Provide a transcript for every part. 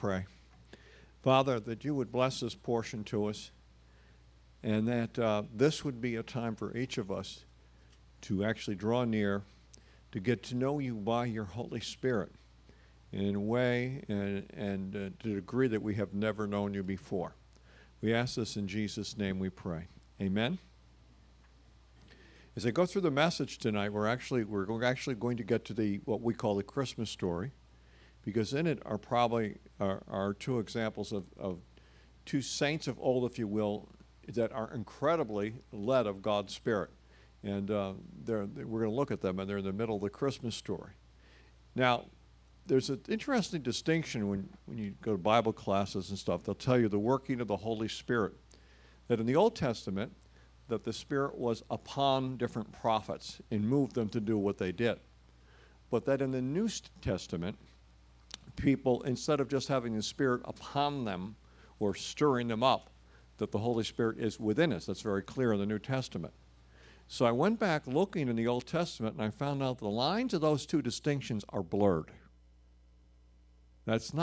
pray. Father, that you would bless this portion to us, and that this would be a time for each of us to actually draw near, to get to know you by your Holy Spirit in a way and to a degree that we have never known you before. We ask this in Jesus' name we pray. Amen. As I go through the message tonight, we're actually going to get to what we call the Christmas story, because in it are probably are two examples of two saints of old, if you will, that are incredibly led of God's Spirit. And we're going to look at them, and they're in the middle of the Christmas story. Now, there's an interesting distinction when you go to Bible classes and stuff. They'll tell you the working of the Holy Spirit. That in the Old Testament, that the Spirit was upon different prophets and moved them to do what they did. But that in the New Testament, people, instead of just having the Spirit upon them or stirring them up, that the Holy Spirit is within us. That's very clear in the New Testament. So I went back looking in the Old Testament, and I found out the lines of those two distinctions are blurred. And it's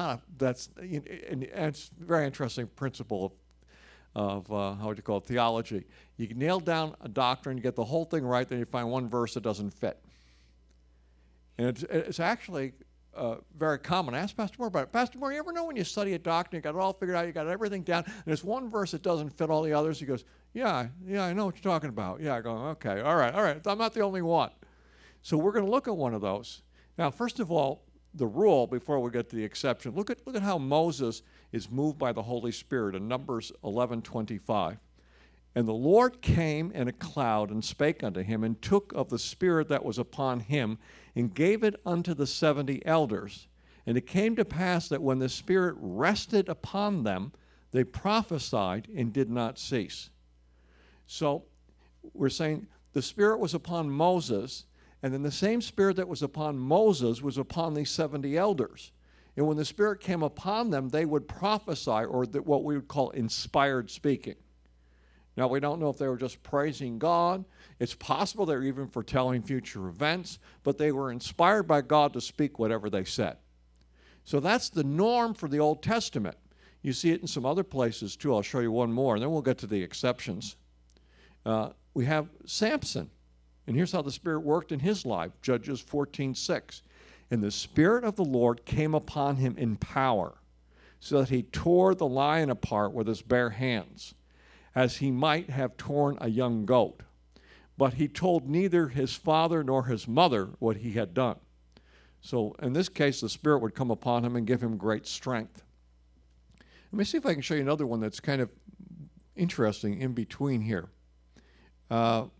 a very interesting principle of how would you call it, theology. You can nail down a doctrine, you get the whole thing right, then you find one verse that doesn't fit. And it's actually very common. Ask Pastor Moore about it. Pastor Moore, you ever know when you study a doctrine, you got it all figured out, you got everything down, and there's one verse that doesn't fit all the others? He goes, yeah, I know what you're talking about. Yeah, I go, okay, all right, I'm not the only one. So we're going to look at one of those. Now, first of all, the rule, before we get to the exception, look at how Moses is moved by the Holy Spirit in Numbers 11:25. And the Lord came in a cloud and spake unto him, and took of the Spirit that was upon him, and gave it unto the 70 elders. And it came to pass that when the Spirit rested upon them, they prophesied and did not cease. So we're saying the Spirit was upon Moses, and then the same Spirit that was upon Moses was upon these 70 elders. And when the Spirit came upon them, they would prophesy, or what we would call inspired speaking. Now, we don't know if they were just praising God. It's possible they were even foretelling future events, but they were inspired by God to speak whatever they said. So that's the norm for the Old Testament. You see it in some other places, too. I'll show you one more, and then we'll get to the exceptions. We have Samson, and here's how the Spirit worked in his life, Judges 14:6. And the Spirit of the Lord came upon him in power, so that he tore the lion apart with his bare hands, as he might have torn a young goat. But he told neither his father nor his mother what he had done. So in this case, the Spirit would come upon him and give him great strength. Let me see if I can show you another one that's kind of interesting in between here. I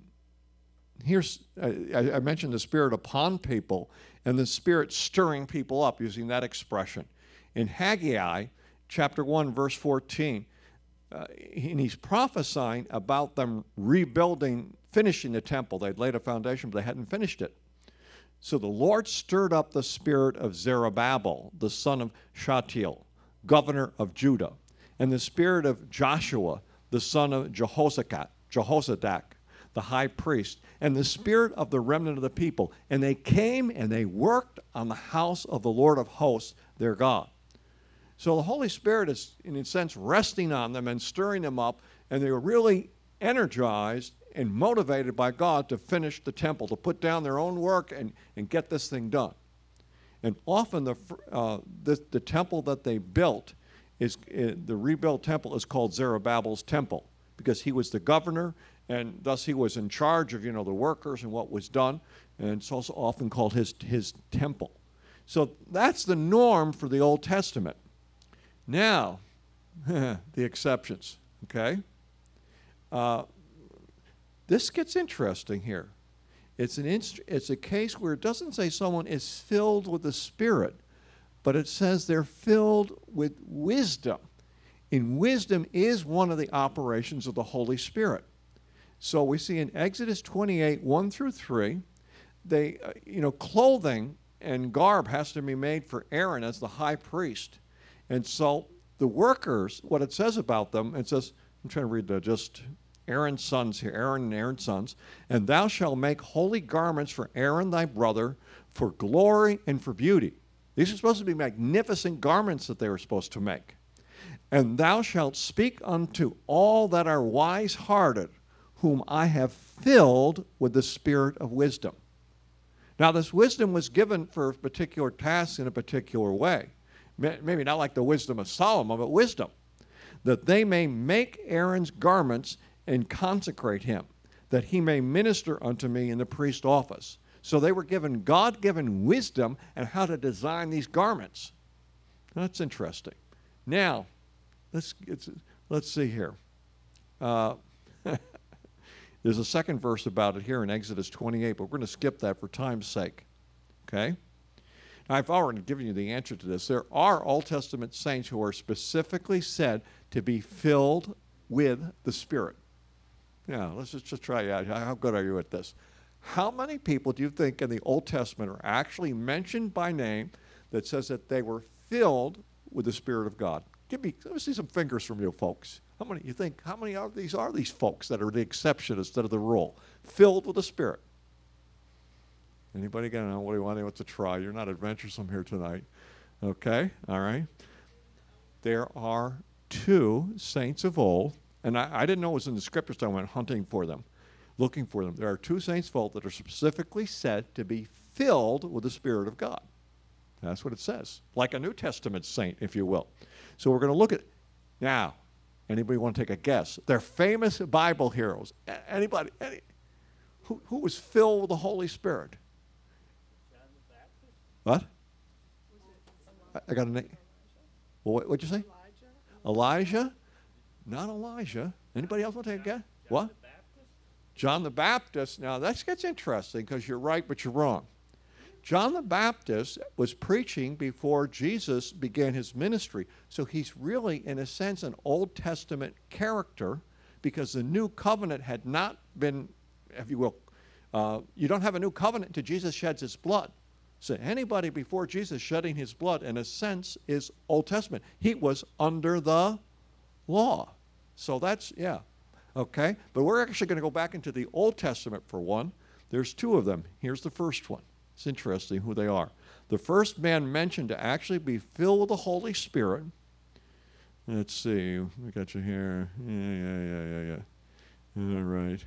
mentioned the Spirit upon people and the Spirit stirring people up, using that expression. In Haggai, chapter 1, verse 14, and he's prophesying about them finishing the temple. They'd laid a foundation, but they hadn't finished it. So the Lord stirred up the spirit of Zerubbabel, the son of Shealtiel, governor of Judah, and the spirit of Joshua, the son of Jehozadak, the high priest, and the spirit of the remnant of the people. And they came and they worked on the house of the Lord of hosts, their God. So the Holy Spirit is, in a sense, resting on them and stirring them up, and they were really energized and motivated by God to finish the temple, to put down their own work and get this thing done. And often the temple that they built, the rebuilt temple, is called Zerubbabel's temple, because he was the governor, and thus he was in charge of, the workers and what was done, and it's also often called his temple. So that's the norm for the Old Testament. Now, the exceptions, okay? This gets interesting here. It's a case where it doesn't say someone is filled with the Spirit, but it says they're filled with wisdom. And wisdom is one of the operations of the Holy Spirit. So we see in Exodus 28, 1 through 3, clothing and garb has to be made for Aaron as the high priest. And so the workers, what it says about them, it says, I'm trying to read just Aaron's sons here, Aaron and Aaron's sons, and thou shalt make holy garments for Aaron thy brother, for glory and for beauty. These are supposed to be magnificent garments that they were supposed to make. And thou shalt speak unto all that are wise-hearted, whom I have filled with the spirit of wisdom. Now, this wisdom was given for particular tasks in a particular way. Maybe not like the wisdom of Solomon, but wisdom. That they may make Aaron's garments and consecrate him, that he may minister unto me in the priest office. So they were given God-given wisdom and how to design these garments. That's interesting. Now, let's see here. There's a second verse about it here in Exodus 28, but we're going to skip that for time's sake. Okay? Now, I've already given you the answer to this. There are Old Testament saints who are specifically said to be filled with the Spirit. Yeah, let's just try it out. How good are you at this? How many people do you think in the Old Testament are actually mentioned by name that says that they were filled with the Spirit of God? Let me see some fingers from you folks. How many are these folks that are the exception instead of the rule? Filled with the Spirit. Anybody got what do you want to try? You're not adventuresome here tonight. Okay, all right. There are two saints of old, and I didn't know it was in the scriptures, so I went hunting for them, looking for them. There are two saints of old that are specifically said to be filled with the Spirit of God. That's what it says, like a New Testament saint, if you will. So we're going to look at, now, anybody want to take a guess? They're famous Bible heroes. Anybody? Who was filled with the Holy Spirit? John the Baptist? What? I got a name. Well, what'd you say? Elijah? Not Elijah. Anybody else want to take a guess? What? The Baptist? John the Baptist. Now, that gets interesting because you're right, but you're wrong. John the Baptist was preaching before Jesus began his ministry. So he's really, in a sense, an Old Testament character because the new covenant had not been, if you will, you don't have a new covenant until Jesus sheds his blood. So anybody before Jesus shedding his blood, in a sense, is Old Testament. He was under the law. So that's, yeah. Okay? But we're actually going to go back into the Old Testament for one. There's two of them. Here's the first one. It's interesting who they are. The first man mentioned to actually be filled with the Holy Spirit. Let's see. We got you here. Yeah. All right.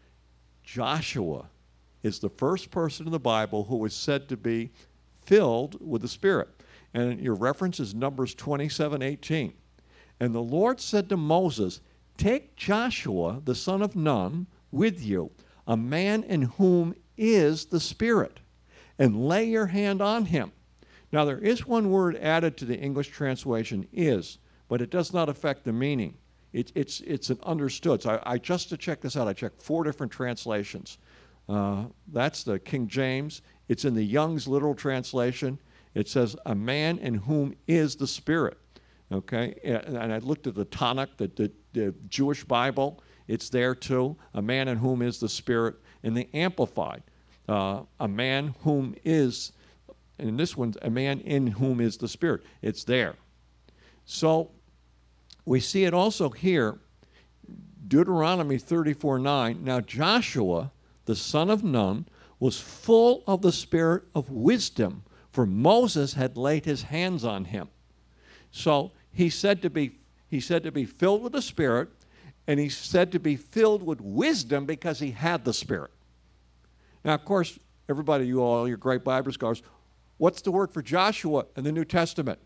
Joshua is the first person in the Bible who was said to be filled with the Spirit. And your reference is Numbers 27:18. And the Lord said to Moses, take Joshua, the son of Nun, with you, a man in whom is the Spirit, and lay your hand on him. Now, there is one word added to the English translation, is, but it does not affect the meaning. It's an understood. So I just to check this out, I checked 4 different translations. That's the King James. It's in the Young's literal translation. It says, a man in whom is the Spirit. Okay? And I looked at the Tanakh, the Jewish Bible. It's there too. A man in whom is the Spirit. In the Amplified, a man whom is, and in this one, a man in whom is the Spirit. It's there. So we see it also here, Deuteronomy 34:9. Now Joshua, the son of Nun, was full of the spirit of wisdom, for Moses had laid his hands on him. So he's said to be filled with the Spirit, and he's said to be filled with wisdom because he had the Spirit. Now, of course, everybody, you all, your great Bible scholars, what's the word for Joshua in the New Testament?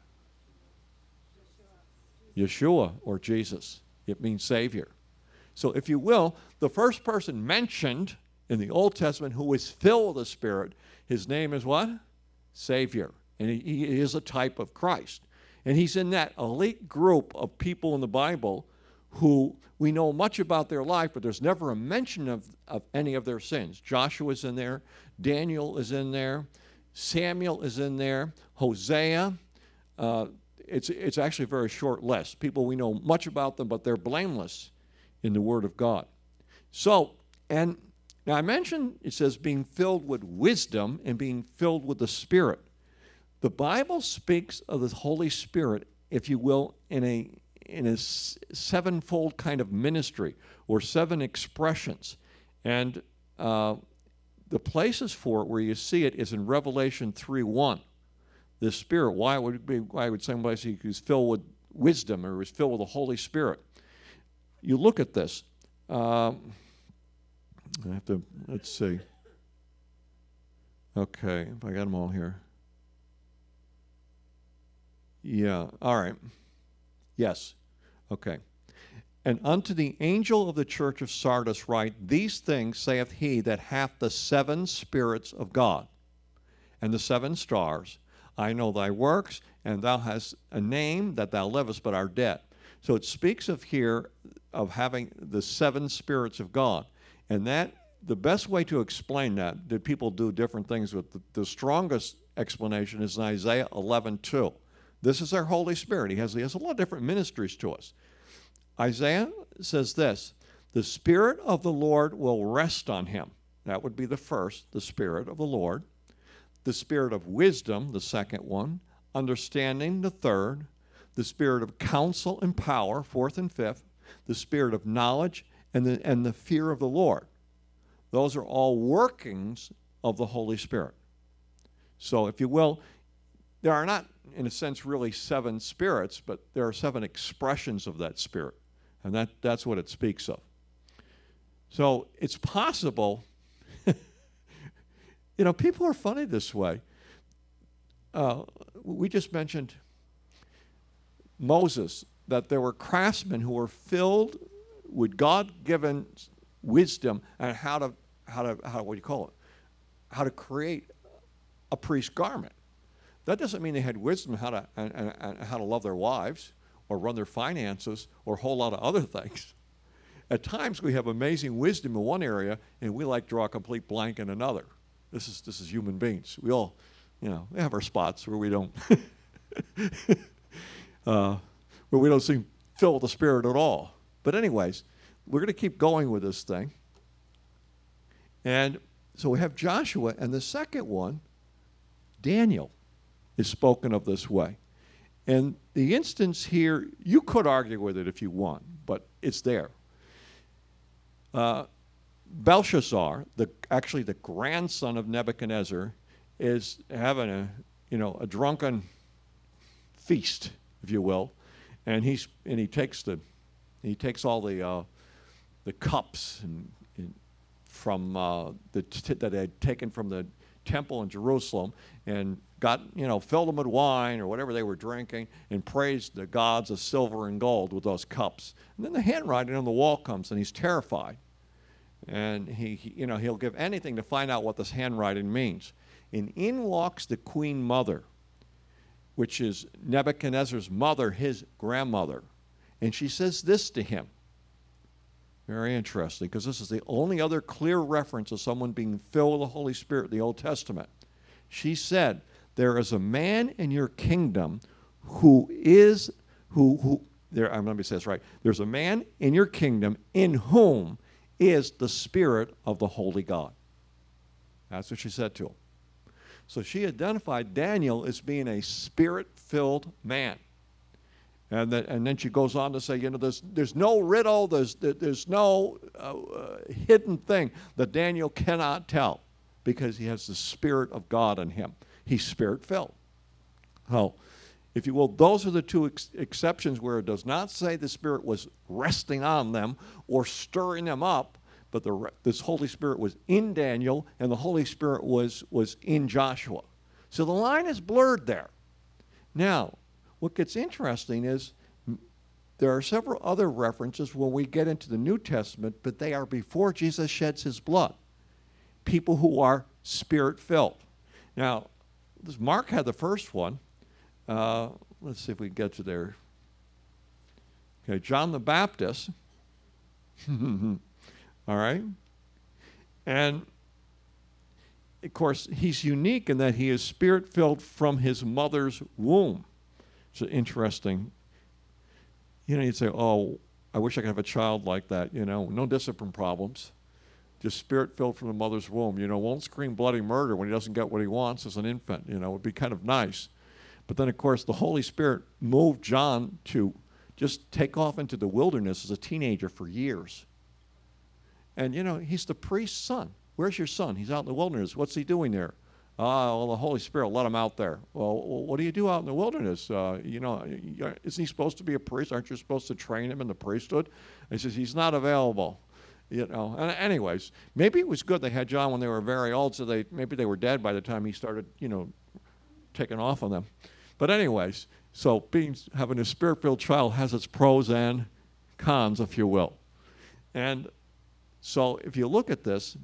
Yeshua, or Jesus. It means Savior. So if you will, the first person mentioned in the Old Testament who was filled with the Spirit, his name is what? Savior. And he is a type of Christ. And he's in that elite group of people in the Bible who we know much about their life, but there's never a mention of any of their sins. Joshua's in there. Daniel is in there. Samuel is in there. Hosea. It's actually a very short list. People, we know much about them, but they're blameless in the Word of God. So, and now I mentioned, it says being filled with wisdom and being filled with the Spirit. The Bible speaks of the Holy Spirit, if you will, in a sevenfold kind of ministry, or 7 expressions. And the places for it where you see it is in Revelation 3:1. this Spirit. Why would somebody say he was filled with wisdom or was filled with the Holy Spirit? You look at this. Let's see. Okay, if I got them all here. Yeah, all right. Yes, okay. And unto the angel of the church of Sardis write, these things saith he that hath the 7 spirits of God and the 7 stars. I know thy works, and thou hast a name that thou livest, but art dead. So it speaks of here of having the 7 spirits of God. And that, the best way to explain that people do different things with. The strongest explanation is in Isaiah 11:2. This is our Holy Spirit. He has a lot of different ministries to us. Isaiah says this, the Spirit of the Lord will rest on him. That would be the first, the Spirit of the Lord. The Spirit of wisdom, the second one. Understanding, the third. The Spirit of counsel and power, fourth and fifth. The Spirit of knowledge and the fear of the Lord. Those are all workings of the Holy Spirit. So, if you will, there are not, in a sense, really 7 spirits, but there are 7 expressions of that Spirit. And that's what it speaks of. So it's possible, people are funny this way. We just mentioned Moses, that there were craftsmen who were filled with God-given wisdom and how to create a priest's garment. That doesn't mean they had wisdom how to love their wives or run their finances or a whole lot of other things. At times we have amazing wisdom in one area and we like draw a complete blank in another. This is human beings. We all, we have our spots where we don't seem filled with the Spirit at all. But anyways, we're going to keep going with this thing. And so we have Joshua, and the second one, Daniel, is spoken of this way. And the instance here, you could argue with it if you want, but it's there. Belshazzar, actually the grandson of Nebuchadnezzar, is having a drunken feast, if you will, and he takes all the cups from that they had taken from the temple in Jerusalem and got, filled them with wine or whatever they were drinking and praised the gods of silver and gold with those cups. And then the handwriting on the wall comes and he's terrified. And he'll give anything to find out what this handwriting means. And in walks the queen mother, which is Nebuchadnezzar's mother, his grandmother. And she says this to him. Very interesting, because this is the only other clear reference of someone being filled with the Holy Spirit in the Old Testament. She said, there is a man in your kingdom there's a man in your kingdom in whom is the Spirit of the Holy God. That's what she said to him. So she identified Daniel as being a Spirit-filled man. And then she goes on to say, there's no riddle, there's no hidden thing that Daniel cannot tell because he has the Spirit of God in him. He's Spirit-filled. So, if you will, those are the two exceptions where it does not say the Spirit was resting on them or stirring them up, but this Holy Spirit was in Daniel and the Holy Spirit was in Joshua. So the line is blurred there. Now, what gets interesting is there are several other references when we get into the New Testament, but they are before Jesus sheds his blood. People who are Spirit-filled. Now, Mark had the first one. Let's see if we can get to there. Okay, John the Baptist. All right? And, of course, he's unique in that he is Spirit-filled from his mother's womb. It's interesting. You'd say, oh, I wish I could have a child like that, no discipline problems. Just Spirit-filled from the mother's womb, won't scream bloody murder when he doesn't get what he wants as an infant, would be kind of nice. But then, of course, the Holy Spirit moved John to just take off into the wilderness as a teenager for years. And, he's the priest's son. Where's your son? He's out in the wilderness. What's he doing there? Well, the Holy Spirit let him out there. Well, what do you do out in the wilderness? Isn't he supposed to be a priest? Aren't you supposed to train him in the priesthood? He says, he's not available. And anyways, maybe it was good they had John when they were very old, so maybe they were dead by the time he started, taking off on them. But anyways, so having a spirit-filled child has its pros and cons, if you will. And so if you look at this,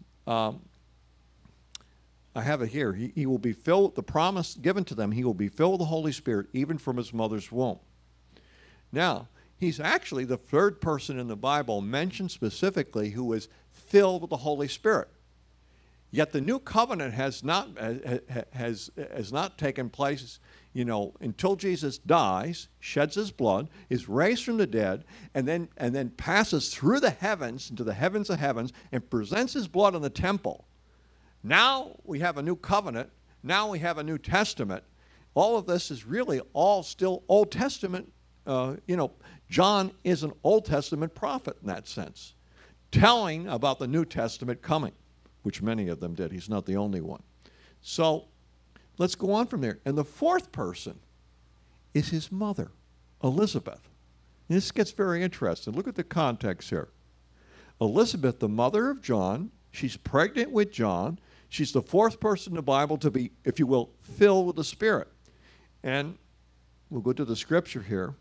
I have it here. He will be filled, the promise given to them, he will be filled with the Holy Spirit even from his mother's womb. Now, he's actually the third person in the Bible mentioned specifically who is filled with the Holy Spirit. Yet the new covenant has not taken place, until Jesus dies, sheds his blood, is raised from the dead, and then passes through the heavens into the heavens of heavens and presents his blood in the temple. Now we have a new covenant. Now we have a New Testament. All of this is really all still Old Testament. John is an Old Testament prophet in that sense, telling about the New Testament coming, which many of them did. He's not the only one. So let's go on from there. And the fourth person is his mother, Elizabeth. And this gets very interesting. Look at the context here. Elizabeth, the mother of John, she's pregnant with John. She's the fourth person in the Bible to be, if you will, filled with the Spirit. And we'll go to the scripture here.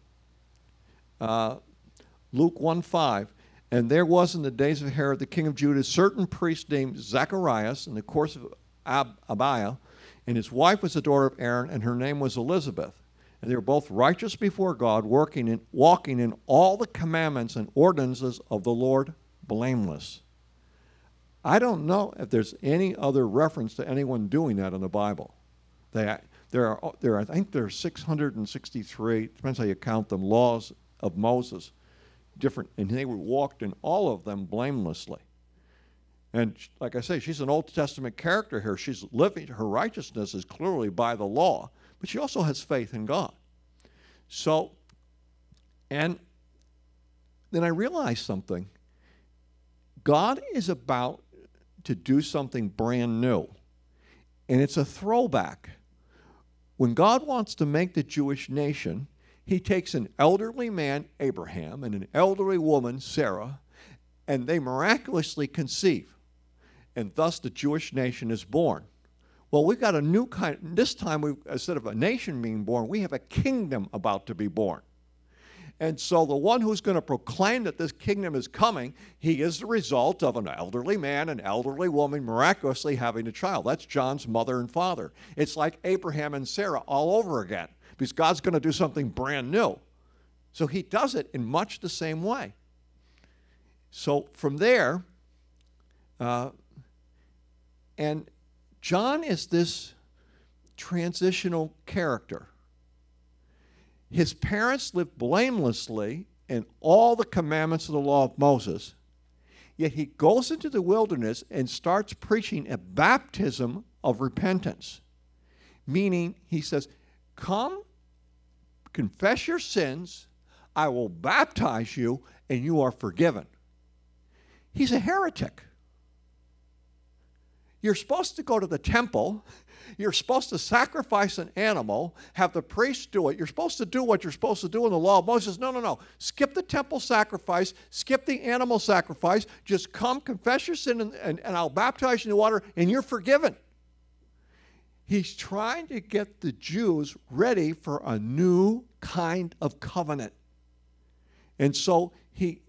Luke 1:5. And there was in the days of Herod, the king of Judah, a certain priest named Zacharias, in the course of Abiah, and his wife was the daughter of Aaron, and her name was Elizabeth. And they were both righteous before God, walking in all the commandments and ordinances of the Lord, blameless. I don't know if there's any other reference to anyone doing that in the Bible. I think there are 663, depends how you count them, laws of Moses, different, and they walked in all of them blamelessly. And like I say, she's an Old Testament character here. She's living, her righteousness is clearly by the law, but she also has faith in God. So, and then I realized something. God is about to do something brand new, and it's a throwback. When God wants to make the Jewish nation, he takes an elderly man, Abraham, and an elderly woman, Sarah, and they miraculously conceive. And thus the Jewish nation is born. Well, we've got a new kind. This time, instead of a nation being born, we have a kingdom about to be born. And so the one who's going to proclaim that this kingdom is coming, he is the result of an elderly man, an elderly woman miraculously having a child. That's John's mother and father. It's like Abraham and Sarah all over again, because God's going to do something brand new. So he does it in much the same way. So from there, and John is this transitional character. His parents lived blamelessly in all the commandments of the law of Moses, yet he goes into the wilderness and starts preaching a baptism of repentance, meaning he says, come, confess your sins, I will baptize you, and you are forgiven. He's a heretic. You're supposed to go to the temple. You're supposed to sacrifice an animal, have the priest do it. You're supposed to do what you're supposed to do in the law of Moses. No. Skip the temple sacrifice. Skip the animal sacrifice. Just come, confess your sin, and I'll baptize you in the water, and you're forgiven. He's trying to get the Jews ready for a new kind of covenant. And so he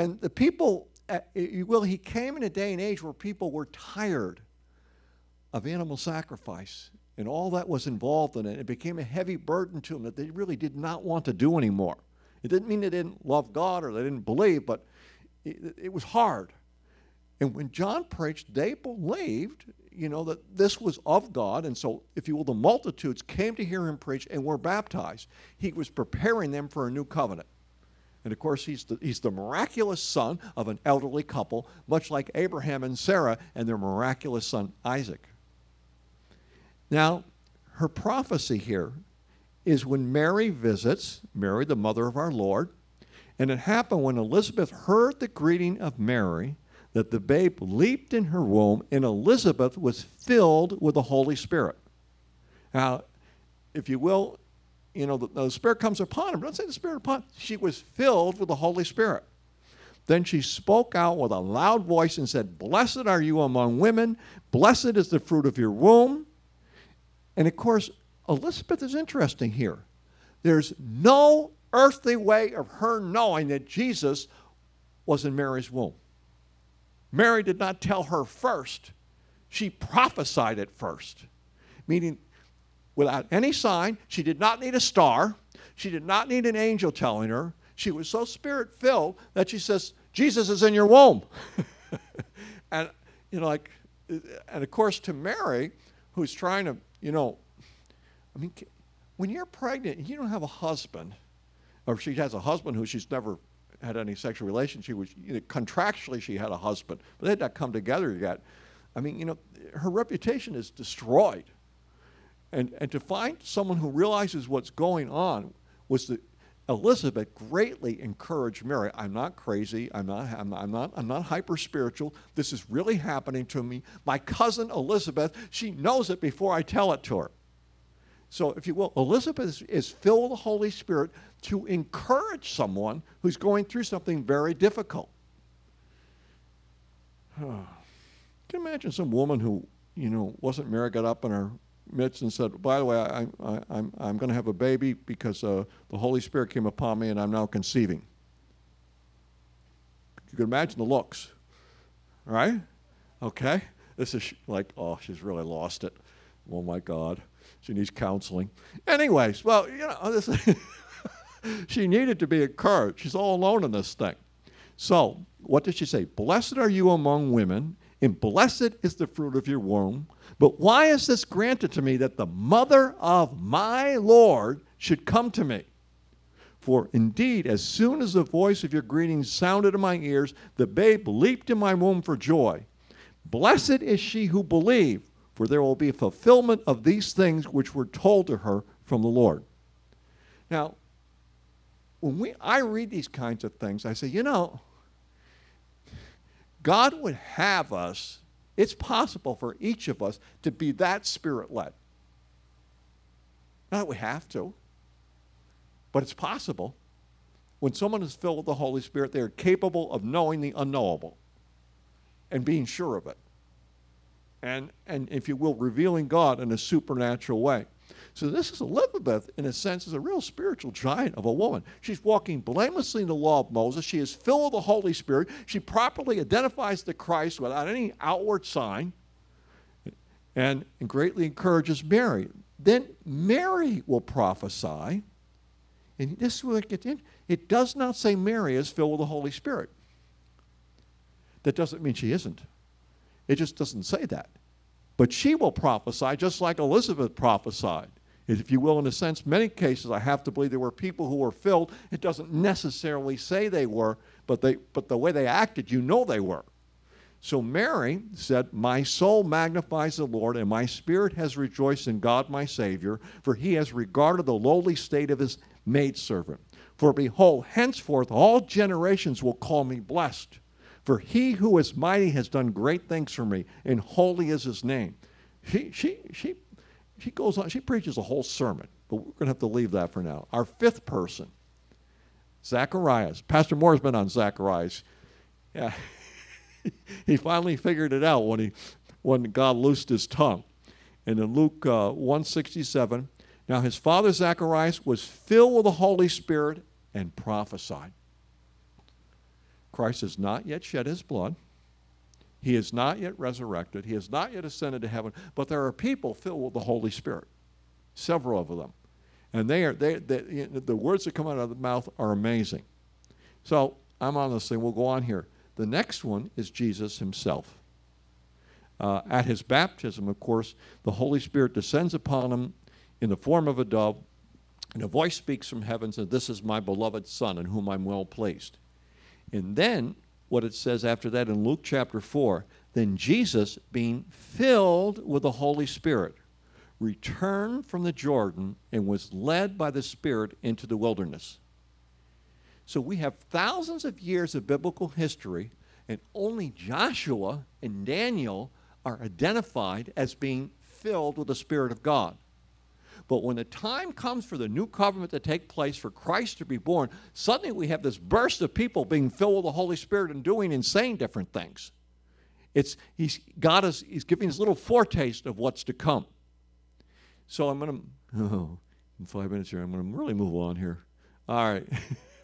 came in a day and age where people were tired of animal sacrifice and all that was involved in it. It became a heavy burden to them that they really did not want to do anymore. It didn't mean they didn't love God or they didn't believe, but it was hard. And when John preached, they believed, that this was of God. And so, if you will, the multitudes came to hear him preach and were baptized. He was preparing them for a new covenant. And of course, he's the miraculous son of an elderly couple, much like Abraham and Sarah and their miraculous son, Isaac. Now, her prophecy here is when Mary visits, Mary, the mother of our Lord, and it happened when Elizabeth heard the greeting of Mary, that the babe leaped in her womb, and Elizabeth was filled with the Holy Spirit. Now, if you will, the Spirit comes upon her. Don't say the Spirit upon. She was filled with the Holy Spirit. Then she spoke out with a loud voice and said, "Blessed are you among women. Blessed is the fruit of your womb." And of course, Elizabeth is interesting here. There's no earthly way of her knowing that Jesus was in Mary's womb. Mary did not tell her first. She prophesied it first, meaning without any sign. She did not need a star. She did not need an angel telling her. She was so Spirit-filled that she says, "Jesus is in your womb." And, and of course to Mary, who's trying to, when you're pregnant and you don't have a husband, or she has a husband who she's never had any sexual relationship with, contractually she had a husband, but they had not come together yet. Her reputation is destroyed. And to find someone who realizes what's going on was that Elizabeth greatly encouraged Mary. I'm not crazy. I'm not hyper spiritual. This is really happening to me. My cousin Elizabeth, she knows it before I tell it to her. So, if you will, Elizabeth is filled with the Holy Spirit to encourage someone who's going through something very difficult. Can you imagine some woman who, wasn't married, got up in her midst and said, "By the way, I'm going to have a baby because the Holy Spirit came upon me and I'm now conceiving." You can imagine the looks, right? Okay? This is like, oh, she's really lost it. Oh, my God. She needs counseling. Anyways, well, she needed to be encouraged. She's all alone in this thing. So, what did she say? "Blessed are you among women, and blessed is the fruit of your womb. But why is this granted to me, that the mother of my Lord should come to me? For indeed, as soon as the voice of your greeting sounded in my ears, the babe leaped in my womb for joy. Blessed is she who believed, for there will be a fulfillment of these things which were told to her from the Lord." Now, when I read these kinds of things, I say, God would have us, it's possible for each of us to be that Spirit-led. Not that we have to, but it's possible. When someone is filled with the Holy Spirit, they are capable of knowing the unknowable and being sure of it. And if you will, revealing God in a supernatural way. So this is Elizabeth, in a sense, is a real spiritual giant of a woman. She's walking blamelessly in the law of Moses. She is filled with the Holy Spirit. She properly identifies the Christ without any outward sign, and greatly encourages Mary. Then Mary will prophesy, and this is where it gets in. It does not say Mary is filled with the Holy Spirit. That doesn't mean she isn't. It just doesn't say that. But she will prophesy just like Elizabeth prophesied. If you will, in a sense, many cases, I have to believe there were people who were filled. It doesn't necessarily say they were, but the way they acted, they were. So Mary said, "My soul magnifies the Lord, and my spirit has rejoiced in God my Savior, for he has regarded the lowly state of his maidservant. For behold, henceforth all generations will call me blessed. For he who is mighty has done great things for me, and holy is his name." She goes on, she preaches a whole sermon, but we're going to have to leave that for now. Our fifth person, Zacharias. Pastor Moore's been on Zacharias. Yeah. He finally figured it out when God loosed his tongue. And in Luke 1:67, now his father Zacharias was filled with the Holy Spirit and prophesied. Christ has not yet shed his blood. He is not yet resurrected. He has not yet ascended to heaven. But there are people filled with the Holy Spirit, several of them. And the words that come out of the mouth are amazing. So I'm on this thing. We'll go on here. The next one is Jesus himself. At his baptism, of course, the Holy Spirit descends upon him in the form of a dove, and a voice speaks from heaven and says, "This is my beloved Son, in whom I'm well pleased." And then what it says after that in Luke chapter 4, then Jesus, being filled with the Holy Spirit, returned from the Jordan and was led by the Spirit into the wilderness. So we have thousands of years of biblical history, And only Joshua and Daniel are identified as being filled with the Spirit of God. But when the time comes for the new covenant to take place, for Christ to be born, suddenly we have this burst of people being filled with the Holy Spirit and doing and saying different things. He's giving us a little foretaste of what's to come. So I'm going to, in 5 minutes here, I'm going to really move on here. All right.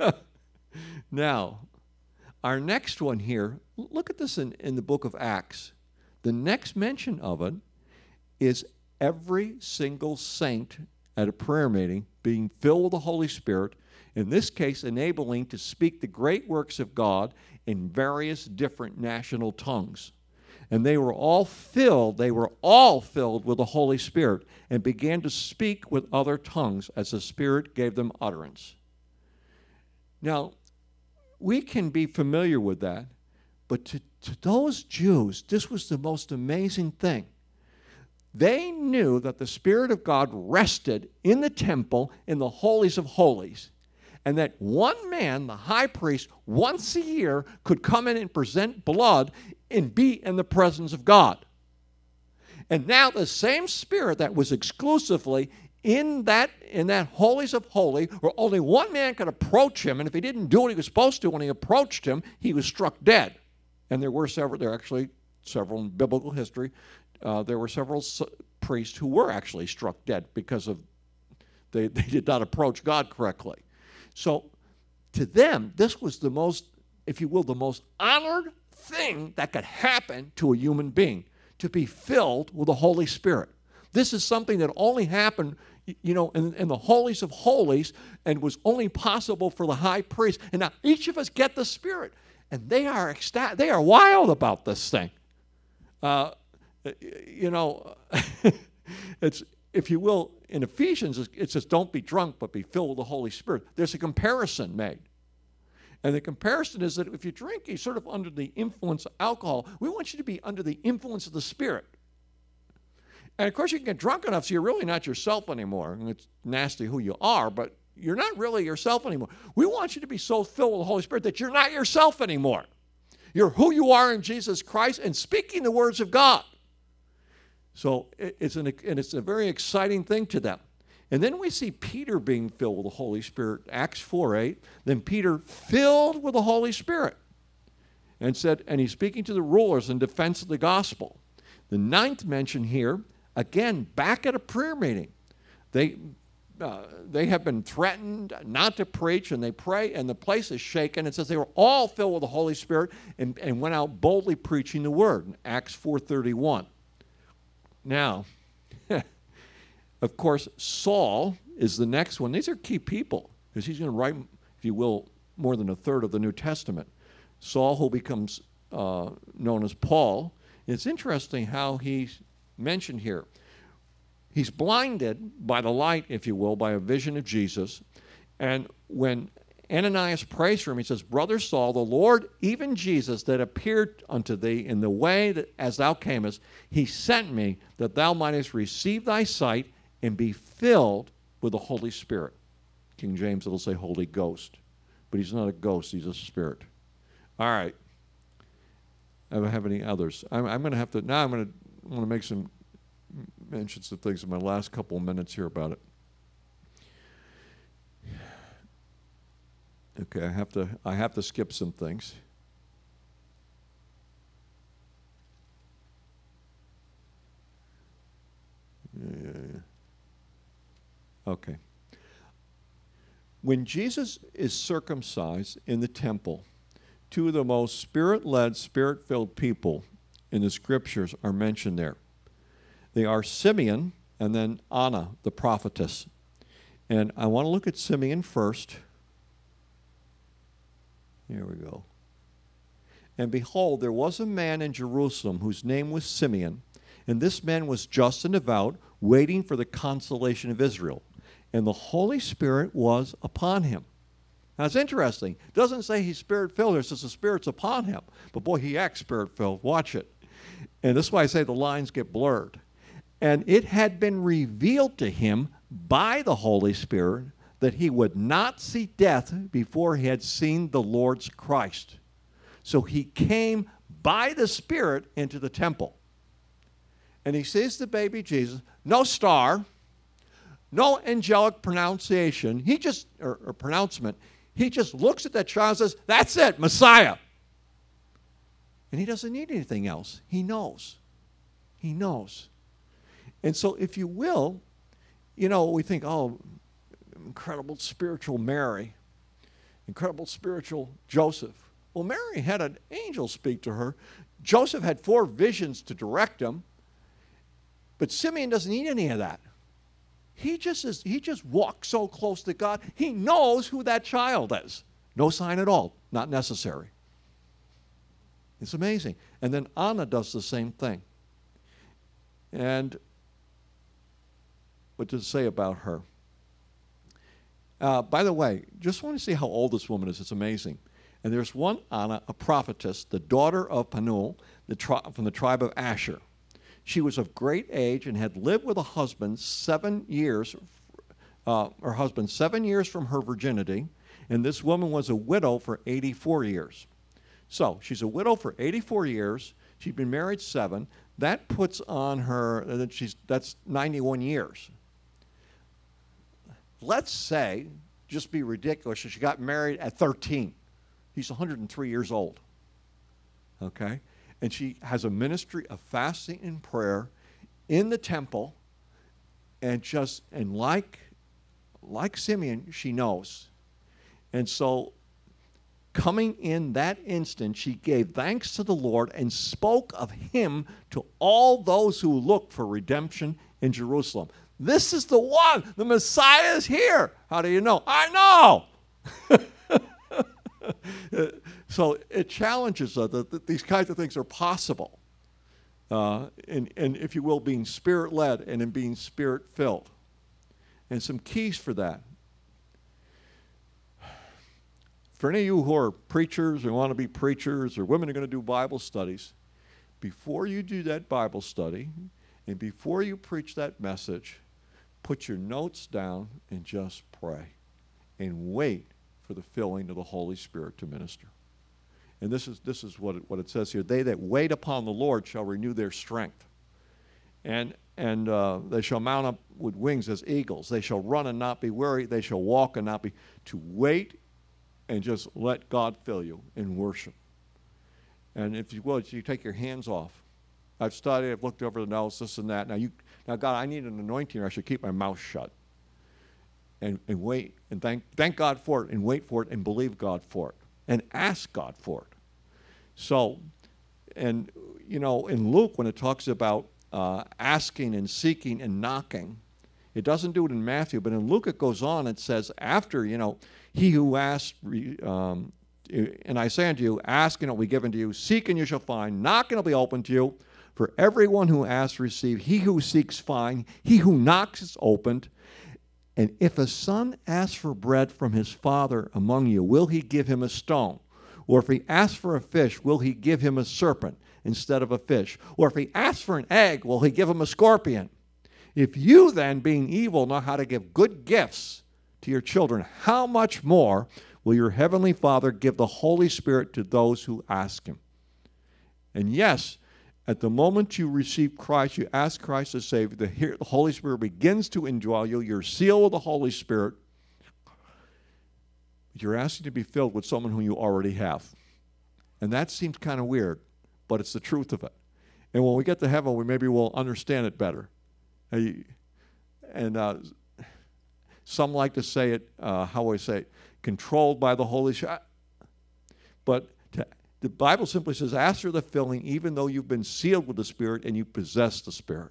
Now, our next one here, look at this in the book of Acts. The next mention of it is every single saint at a prayer meeting being filled with the Holy Spirit, in this case enabling to speak the great works of God in various different national tongues. And they were all filled with the Holy Spirit and began to speak with other tongues as the Spirit gave them utterance. Now, we can be familiar with that, but to those Jews, this was the most amazing thing. They knew that the Spirit of God rested in the temple in the holies of holies, and that one man, the high priest, once a year could come in and present blood and be in the presence of God. And now the same Spirit that was exclusively in that holies of holies, where only one man could approach him, and if he didn't do what he was supposed to when he approached him, he was struck dead. And there are actually several in biblical history. There were several priests who were actually struck dead because of they did not approach God correctly. So to them, this was the most, if you will, the most honored thing that could happen to a human being, to be filled with the Holy Spirit. This is something that only happened, in the holies of holies, and was only possible for the high priest. And now each of us get the Spirit, and they are ecstatic. They are wild about this thing. It's, if you will, in Ephesians, it says, don't be drunk, but be filled with the Holy Spirit. There's a comparison made. And the comparison is that if you drink, you're sort of under the influence of alcohol. We want you to be under the influence of the Spirit. And of course, you can get drunk enough so you're really not yourself anymore. And it's nasty who you are, but you're not really yourself anymore. We want you to be so filled with the Holy Spirit that you're not yourself anymore. You're who you are in Jesus Christ and speaking the words of God. So it's a very exciting thing to them. And then we see Peter being filled with the Holy Spirit, Acts 4:8. Then Peter filled with the Holy Spirit and he's speaking to the rulers in defense of the gospel. The ninth mention here, again, back at a prayer meeting. They have been threatened not to preach, and they pray, and the place is shaken. It says they were all filled with the Holy Spirit and went out boldly preaching the word, in Acts 4:31. Now, of course, Saul is the next one. These are key people, because he's going to write, if you will, more than a third of the New Testament. Saul, who becomes known as Paul. It's interesting how he's mentioned here. He's blinded by the light, if you will, by a vision of Jesus. And when Ananias prays for him, he says, Brother Saul, the Lord, even Jesus, that appeared unto thee in the way that as thou camest, he sent me that thou mightest receive thy sight and be filled with the Holy Spirit. King James, it'll say Holy Ghost. But he's not a ghost, he's a spirit. All right. I don't have any others. I'm going to have to, now I'm going to make some mentions of things in my last couple of minutes here about it. Okay, I have to skip some things. Yeah. Okay. When Jesus is circumcised in the temple, two of the most Spirit-led, Spirit-filled people in the Scriptures are mentioned there. They are Simeon and then Anna, the prophetess. And I want to look at Simeon first. Here we go. And behold, there was a man in Jerusalem whose name was Simeon, and this man was just and devout, waiting for the consolation of Israel. And the Holy Spirit was upon him. Now, it's interesting. It doesn't say he's Spirit-filled. It says the Spirit's upon him. But boy, he acts Spirit-filled. Watch it. And this is why I say the lines get blurred. And it had been revealed to him by the Holy Spirit that he would not see death before he had seen the Lord's Christ. So he came by the Spirit into the temple. And he sees the baby Jesus, no star, no angelic pronunciation. He just, or pronouncement. He just looks at that child and says, that's it, Messiah. And he doesn't need anything else. He knows. He knows. And so, if you will, we think, oh, incredible spiritual Mary, incredible spiritual Joseph. Well, Mary had an angel speak to her. Joseph had 4 visions to direct him. But Simeon doesn't need any of that. He just walks so close to God. He knows who that child is. No sign at all. Not necessary. It's amazing. And then Anna does the same thing. And what does it say about her? By the way, just want to see how old this woman is. It's amazing. And there's one Anna, a prophetess, the daughter of Penuel, from the tribe of Asher. She was of great age and had lived with a husband 7 years, her husband 7 years from her virginity, and this woman was a widow for 84 years. So she's a widow for 84 years. She'd been married 7. That puts on her, that's 91 years. Let's say, just be ridiculous, she got married at 13. He's 103 years old. Okay? And she has a ministry of fasting and prayer in the temple, and like Simeon, she knows. And so, coming in that instant, she gave thanks to the Lord and spoke of him to all those who look for redemption in Jerusalem. This is the one. The Messiah is here. How do you know? I know. So it challenges us that these kinds of things are possible. And if you will, being Spirit-led and in being Spirit-filled. And some keys for that. For any of you who are preachers or want to be preachers or women who are going to do Bible studies, before you do that Bible study and before you preach that message, put your notes down and just pray and wait for the filling of the Holy Spirit to minister. And this is what it says here. They that wait upon the Lord shall renew their strength. And they shall mount up with wings as eagles. They shall run and not be weary. They shall walk and not be. To wait and just let God fill you in worship. And if you will, you take your hands off. I've studied, I've looked over the notes, this and that. Now God, I need an anointing, or I should keep my mouth shut. And wait, and thank God for it, and wait for it, and believe God for it, and ask God for it. So, and in Luke, when it talks about asking and seeking and knocking, it doesn't do it in Matthew, but in Luke it goes on, it says, after, he who asks, and I say unto you, ask and it will be given to you, seek and you shall find, knock and it will be opened to you. For everyone who asks receives, he who seeks finds, he who knocks is opened. And if a son asks for bread from his father among you, will he give him a stone? Or if he asks for a fish, will he give him a serpent instead of a fish? Or if he asks for an egg, will he give him a scorpion? If you then, being evil, know how to give good gifts to your children, how much more will your heavenly Father give the Holy Spirit to those who ask him? And yes, at the moment you receive Christ, you ask Christ to save you, the Holy Spirit begins to indwell you. You're sealed with the Holy Spirit. You're asking to be filled with someone whom you already have. And that seems kind of weird, but it's the truth of it. And when we get to heaven, maybe we'll understand it better. And some like to say it, how do I say it? Controlled by the Holy Spirit. But the Bible simply says, ask for the filling, even though you've been sealed with the Spirit and you possess the Spirit.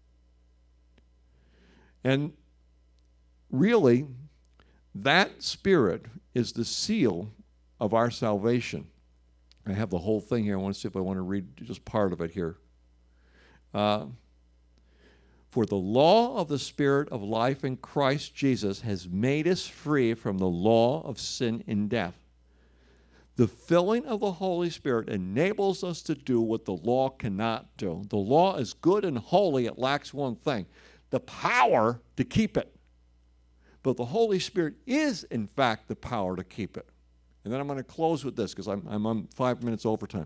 And really, that Spirit is the seal of our salvation. I have the whole thing here. I want to see if I want to read just part of it here. For the law of the Spirit of life in Christ Jesus has made us free from the law of sin and death. The filling of the Holy Spirit enables us to do what the law cannot do. The law is good and holy. It lacks one thing, the power to keep it. But the Holy Spirit is, in fact, the power to keep it. And then I'm going to close with this because I'm on 5 minutes overtime.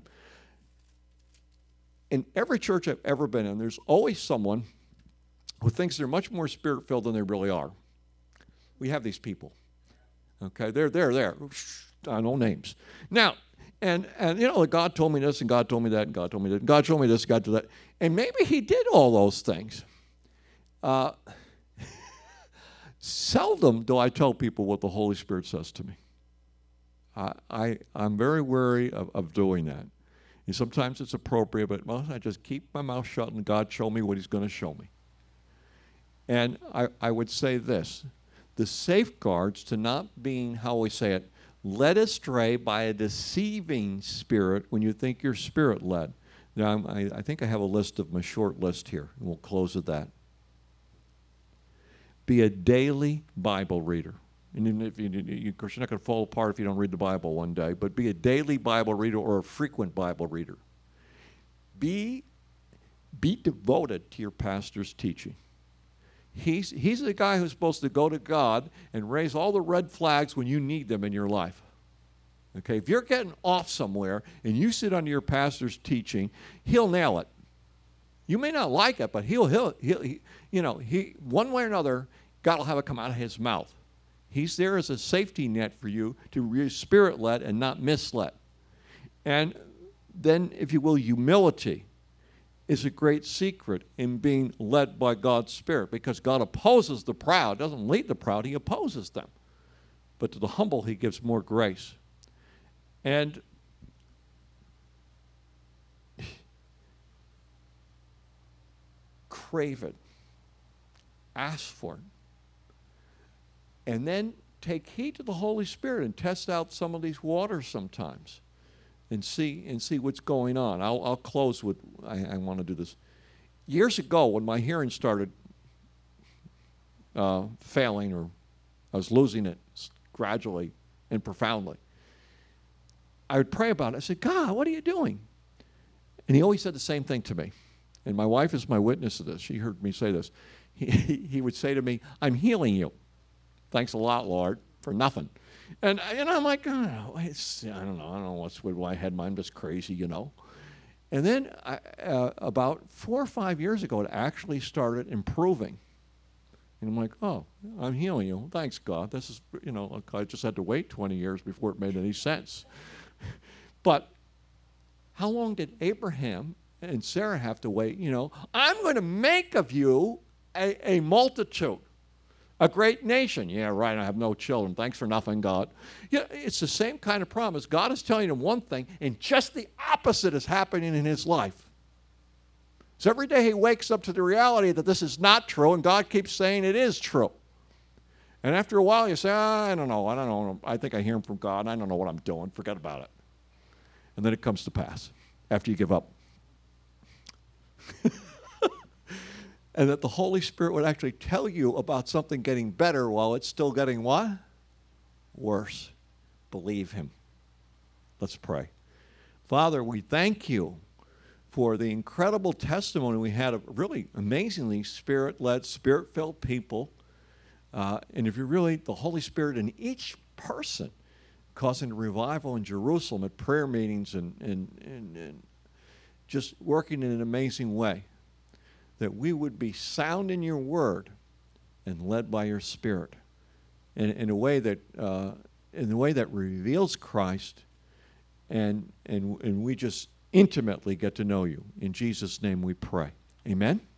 In every church I've ever been in, there's always someone who thinks they're much more spirit-filled than they really are. We have these people. Okay, they're there. No names. Now, and God told me this, and God told me that, and God told me that, and God told me this, God did that. And maybe he did all those things. Seldom do I tell people what the Holy Spirit says to me. I'm very wary of doing that. And sometimes it's appropriate, but most I just keep my mouth shut and God show me what he's going to show me. And I would say this, the safeguards to not being, how we say it, led astray by a deceiving spirit when you think you're spirit-led. Now, I think I have a list of my short list here, and we'll close with that. Be a daily Bible reader. And even if of course, you're not going to fall apart if you don't read the Bible one day, but be a daily Bible reader or a frequent Bible reader. Be devoted to your pastor's teaching. He's the guy who's supposed to go to God and raise all the red flags when you need them in your life. Okay, if you're getting off somewhere and you sit under your pastor's teaching, he'll nail it. You may not like it, but he'll one way or another, God will have it come out of his mouth. He's there as a safety net for you to be spirit-led and not misled. And then, if you will, humility is a great secret in being led by God's Spirit, because God opposes the proud, doesn't lead the proud, he opposes them. But to the humble, he gives more grace. And crave it. Ask for it. And then take heed to the Holy Spirit and test out some of these waters sometimes and see what's going on. I'll close with, I want to do this. Years ago, when my hearing started failing, or I was losing it gradually and profoundly, I would pray about it. I said, God, what are you doing? And he always said the same thing to me. And my wife is my witness to this. She heard me say this. He would say to me, I'm healing you. Thanks a lot, Lord, for nothing. And I'm like, oh, I don't know what's with my head. I'm just crazy, And then about 4 or 5 years ago, it actually started improving. And I'm like, oh, I'm healing you. Thanks, God. This is, I just had to wait 20 years before it made any sense. But how long did Abraham and Sarah have to wait? I'm going to make of you a multitude. A great nation. Yeah, right, I have no children. Thanks for nothing, God. It's the same kind of promise. God is telling him one thing, and just the opposite is happening in his life. So every day he wakes up to the reality that this is not true, and God keeps saying it is true. And after a while you say, I don't know. I think I hear him from God. I don't know what I'm doing. Forget about it. And then it comes to pass after you give up. And that the Holy Spirit would actually tell you about something getting better while it's still getting what? Worse. Believe him. Let's pray. Father, we thank you for the incredible testimony we had of really amazingly Spirit-led, Spirit-filled people. And if you're really the Holy Spirit in each person, causing a revival in Jerusalem at prayer meetings and just working in an amazing way, that we would be sound in your word and led by your Spirit in a way that reveals Christ, and we just intimately get to know you. In Jesus' name we pray. Amen.